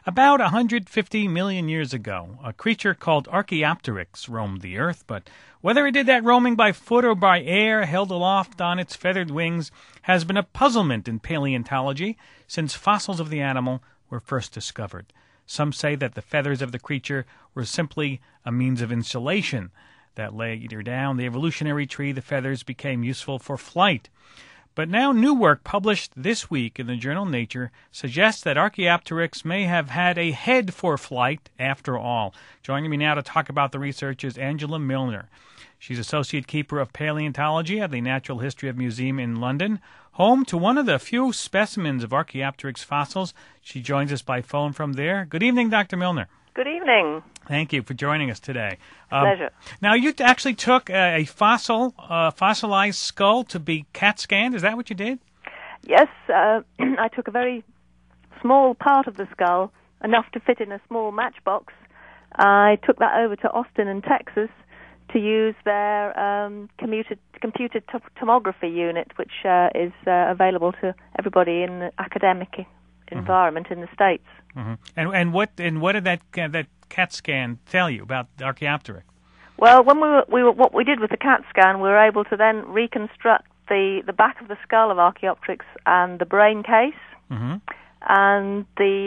About 150 million years ago, a creature called Archaeopteryx roamed the earth, but whether it did that roaming by foot or by air, held aloft on its feathered wings, has been a puzzlement in paleontology since fossils of the animal were first discovered. Some say that the feathers of the creature were simply a means of insulation, that later down the evolutionary tree the feathers became useful for flight. But now new work published this week in the journal Nature suggests that Archaeopteryx may have had a head for flight after all. Joining me now to talk about the research is Angela Milner. She's Associate Keeper of Paleontology at the Natural History Museum in London, home to one of the few specimens of Archaeopteryx fossils. She joins us by phone from there. Good evening, Dr. Milner. Good evening. Thank you for joining us today. Pleasure. Now, you actually took a fossilized skull to be CAT scanned. Is that what you did? Yes, I took a very small part of the skull, enough to fit in a small matchbox. I took that over to Austin in Texas to use their computed tomography unit, which is available to everybody in the academic environment in the States. Mm-hmm. And what did that CAT scan tell you about Archaeopteryx? Well, when what we did with the CAT scan, we were able to then reconstruct the back of the skull of Archaeopteryx and the brain case, mm-hmm. and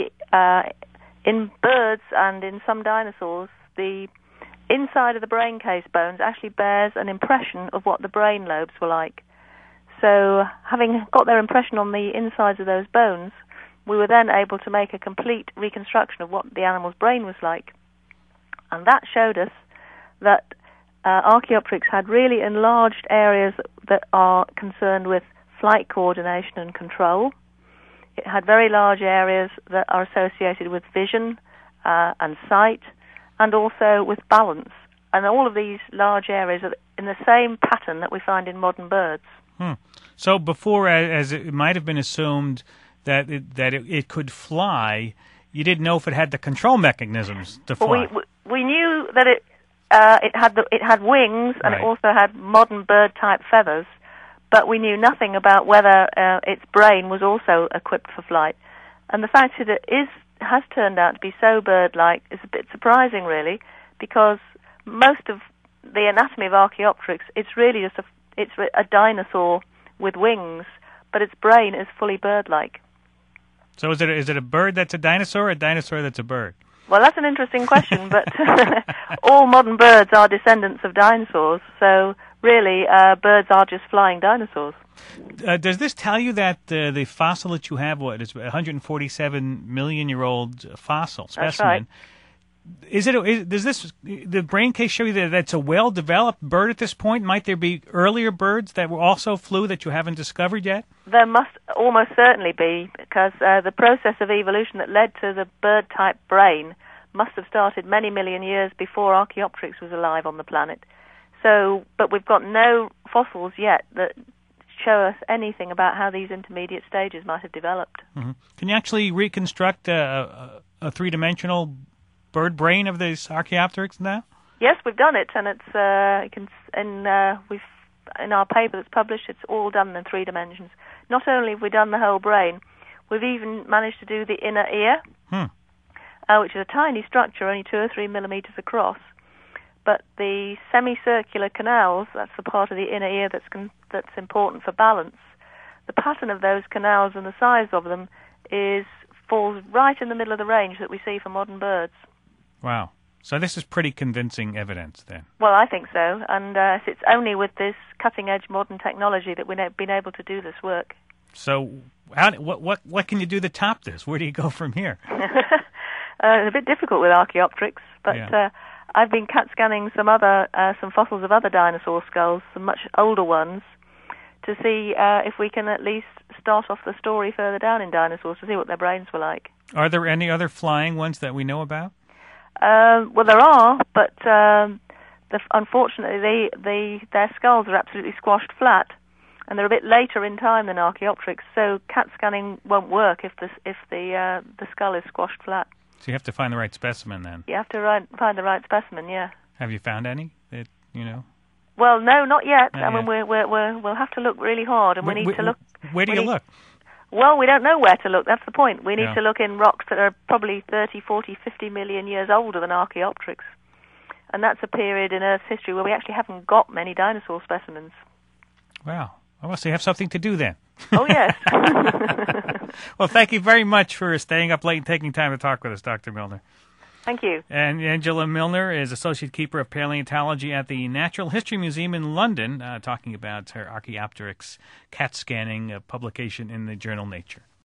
in birds and in some dinosaurs, the inside of the brain case bones actually bears an impression of what the brain lobes were like. So, having got their impression on the insides of those bones, we were then able to make a complete reconstruction of what the animal's brain was like. And that showed us that Archaeopteryx had really enlarged areas that are concerned with flight coordination and control. It had very large areas that are associated with vision and sight, and also with balance. And all of these large areas are in the same pattern that we find in modern birds. So before, as it might have been assumed that it could fly, you didn't know if it had the control mechanisms to fly. Well, we knew that it had wings, and right. It also had modern bird-type feathers, but we knew nothing about whether its brain was also equipped for flight. And the fact that it has turned out to be so bird-like is a bit surprising, really, because most of the anatomy of Archaeopteryx, it's really just a dinosaur with wings, but its brain is fully bird-like. So is it a bird that's a dinosaur, or a dinosaur that's a bird? Well, that's an interesting question, but all modern birds are descendants of dinosaurs, so really birds are just flying dinosaurs. Does this tell you that the fossil that you have, is a 147-million-year-old fossil specimen? That's right. Does the brain case show you that it's a well-developed bird at this point? Might there be earlier birds that also flew that you haven't discovered yet? There must almost certainly be, because the process of evolution that led to the bird-type brain must have started many million years before Archaeopteryx was alive on the planet. But we've got no fossils yet that show us anything about how these intermediate stages might have developed. Mm-hmm. Can you actually reconstruct a three-dimensional bird brain of this Archaeopteryx now? Yes, we've done it, and it's in our paper that's published, it's all done in 3 dimensions. Not only have we done the whole brain, we've even managed to do the inner ear, which is a tiny structure, only 2 or 3 millimeters across. But the semicircular canals, that's the part of the inner ear that's important for balance. The pattern of those canals and the size of them falls right in the middle of the range that we see for modern birds. Wow. So this is pretty convincing evidence, then. Well, I think so, and it's only with this cutting-edge modern technology that we've been able to do this work. So, what can you do to top this? Where do you go from here? It's a bit difficult with Archaeopteryx, but yeah. I've been CAT scanning some fossils of other dinosaur skulls, some much older ones, to see if we can at least start off the story further down in dinosaurs to see what their brains were like. Are there any other flying ones that we know about? Well, there are, but unfortunately, their skulls are absolutely squashed flat, and they're a bit later in time than Archaeopteryx. So CAT scanning won't work if the skull is squashed flat. So you have to find the right specimen, then. You have to find the right specimen. Yeah. Have you found any that you know? Well, no, not yet. Not I mean, yet. we'll have to look really hard, and we need to look. Where do you look? Well, we don't know where to look. That's the point. We need Yeah. to look in rocks that are probably 30, 40, 50 million years older than Archaeopteryx. And that's a period in Earth's history where we actually haven't got many dinosaur specimens. Wow. I must have something to do then. Oh, yes. Well, thank you very much for staying up late and taking time to talk with us, Dr. Milner. Thank you. And Angela Milner is Associate Keeper of Paleontology at the Natural History Museum in London, talking about her Archaeopteryx CAT scanning publication in the journal Nature.